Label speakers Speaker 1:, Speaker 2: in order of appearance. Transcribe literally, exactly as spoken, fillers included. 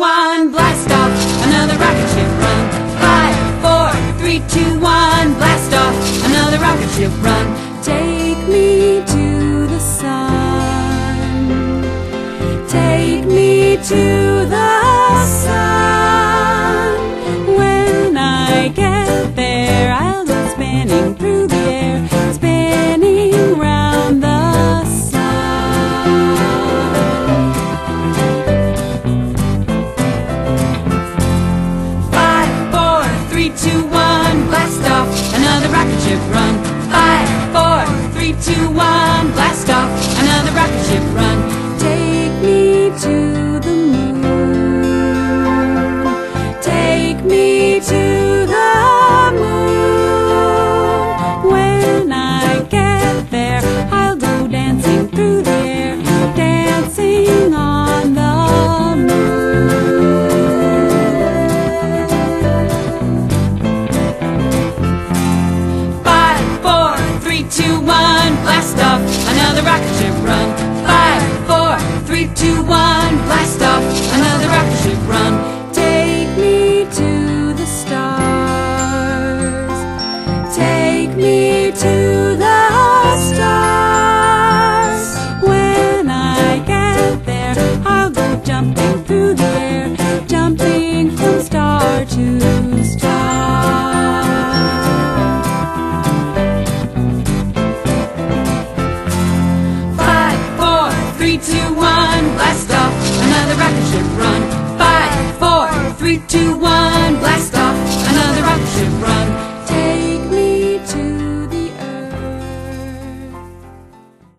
Speaker 1: one, blast off, another rocket ship run. Five, four, three, two, one, blast off, another rocket ship run. Take me to the sun, take me to the sun. When I get there, I'll go spinning through the air, spinning round the sun. Five, four, three, two, one, blast off, another rocket ship run. Five, four, three, two, one, blast off, another rocket ship run. Take me to the moon, take me to the moon. When I get there, I'll go dancing through the air, dancing on the moon. Five, four, three, two, one, blast off, another rocket ship run. Five, four, three, two, one, blast off, another rocket ship run. Take me to the stars, take me to the stars. When I get there, I'll go jumping through the air, jumping from star to star. Five, four, three, two, one, blast off, another rocket ship run.